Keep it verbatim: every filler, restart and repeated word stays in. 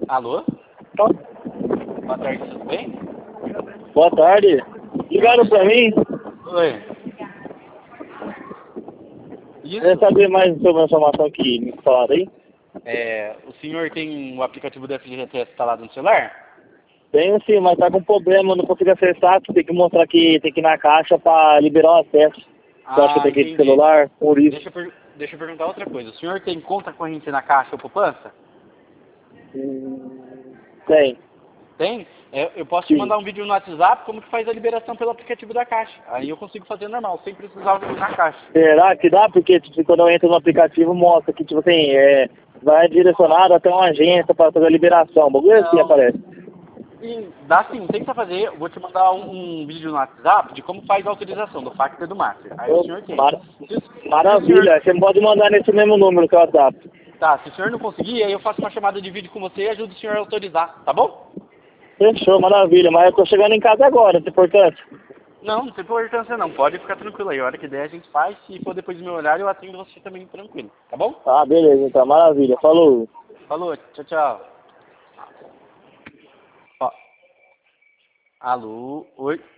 Alô? Boa tarde, tudo bem? Boa tarde. Ligaram pra mim? Oi. Isso? Quer saber mais sobre a informação que me falaram aí? É, o senhor tem o aplicativo do F G T S instalado no celular? Tenho sim, mas tá com problema, não consigo acessar, tem que mostrar que tem que ir na caixa pra liberar o acesso. Você acha que eu Ah, tenho que ir de entendi. celular? Por isso. Deixa eu, per- deixa eu perguntar outra coisa. O senhor tem conta corrente na Caixa ou poupança? Hum, tem. Tem? É, eu posso te Sim. mandar um vídeo no WhatsApp como que faz a liberação pelo aplicativo da Caixa. Aí eu consigo fazer normal, sem precisar ir na Caixa. Será que dá? Porque tipo, quando eu entro no aplicativo mostra que tipo assim, é, vai direcionado até uma agência para fazer a liberação. O bagulho é assim Não. aparece. Sim, dá sim, tenta fazer. Eu vou te mandar um, um vídeo no WhatsApp de como faz a autorização do Factor e do Master. Aí o Eu, senhor tem. mara- Se, o- se o senhor, maravilha, você pode mandar nesse mesmo número que é o WhatsApp. tá, se o senhor não conseguir, aí eu faço uma chamada de vídeo com você e ajudo o senhor a autorizar, tá bom? Fechou, maravilha, mas eu tô chegando em casa agora, isso é importante. Não, não tem importância não. Pode ficar tranquilo aí. A hora que der a gente faz. Se for depois do meu horário, eu atendo você também tranquilo, tá bom? Ah, beleza, então, maravilha. Falou. Falou, tchau, tchau. Ó, alô, oi.